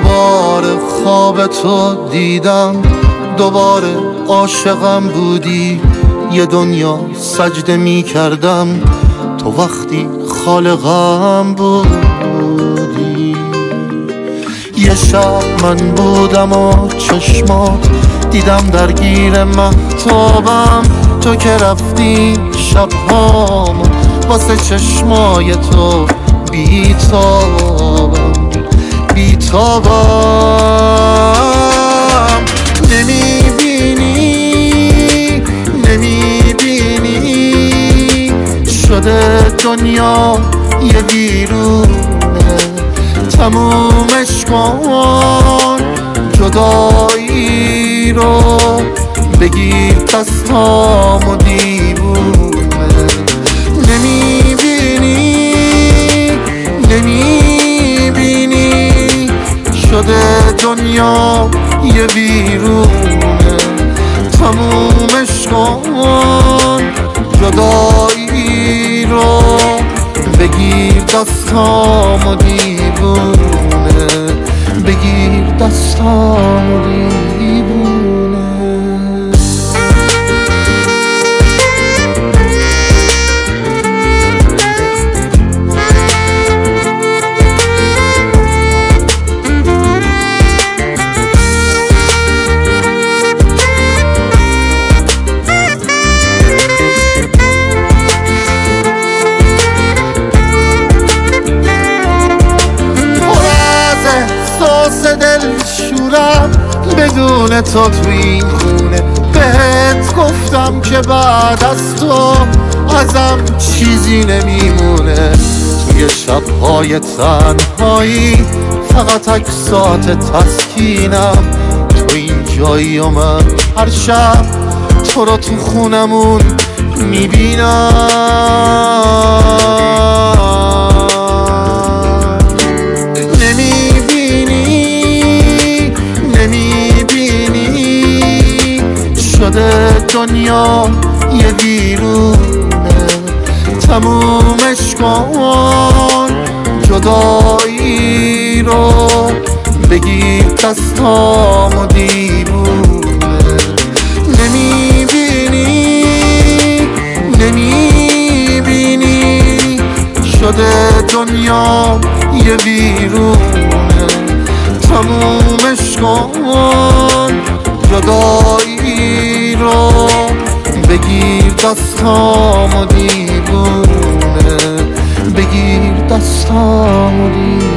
دوباره خواب تو دیدم، دوباره عاشقم بودی، یه دنیا سجده می کردم تو وقتی خالقم بودی. یه شب من بودم و چشمات دیدم درگیر مهتابم، تو که رفتی شبهام واسه چشمای تو بیتابم بیتابم. نمیبینی شده دنیا یه ویرونه، تمومش کن جدایی رو، بگیر دستامو دیوونه. نمیبینی شده دنیا یه ویرونه، تمومش کن جدایی رو، بگیر دستامو دیوونه، بگیر دستامو دیوونه. بدون تو تو این خونه بهت گفتم که بعد از تو ازم چیزی نمیمونه. توی شبهای تنهایی فقط عکسات تسکینم، تو این جایی و من هر شب تو رو تو خونمون میبینم. شده دنیا یه ویرونه، تمومش کن جدایی رو، بگیر دستامو دیوونه. نمیبینی شده دنیا یه ویرونه، تمومش کن جدایی رو، بگیر دستامو دیوونه، بگیر دستامو دیوونه.